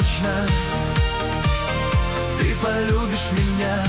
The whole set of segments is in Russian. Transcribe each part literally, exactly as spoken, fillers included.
точно, ты полюбишь меня.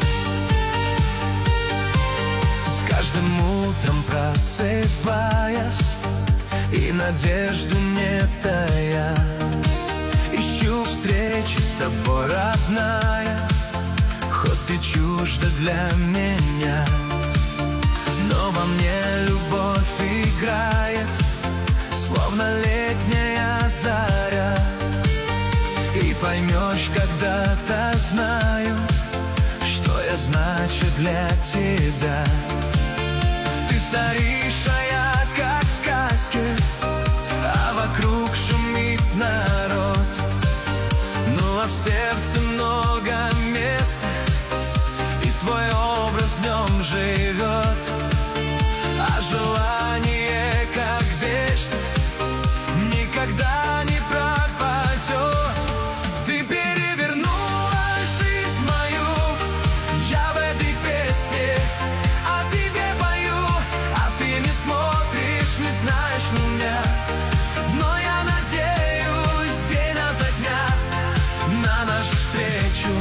С каждым утром просыпаясь и надежду не тая, ищу встречи с тобой, родная, хоть ты чужда для меня. Но во мне любовь играет, словно летняя заря. И поймешь когда-то, знаю, что я значу для тебя. Ты стоишь, а я как в сказке, а вокруг шумит народ. Ну а в сердце много места, и твой образ в нем живет. А желание, как вечность, никогда не пропадет. Ты перевернула жизнь мою, я в этой песне о тебе пою. А ты не смотришь, не знаешь меня, но я надеюсь день ото дня на нашу встречу,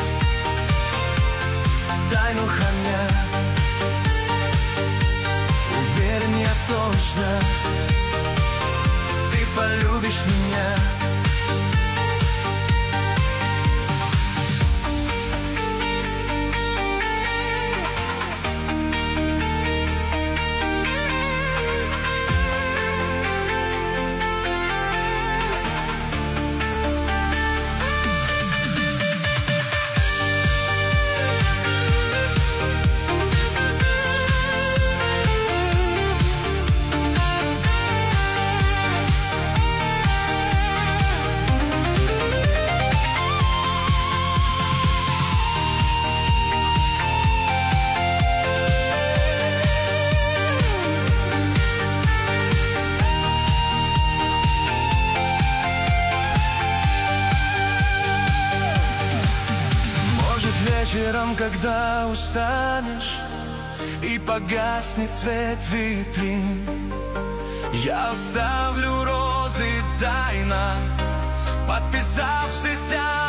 тайну храня. Уверен я точно, ты полюбишь меня. Вечером, когда устанешь и погаснет свет витрин, я оставлю розы тайно, подписавшись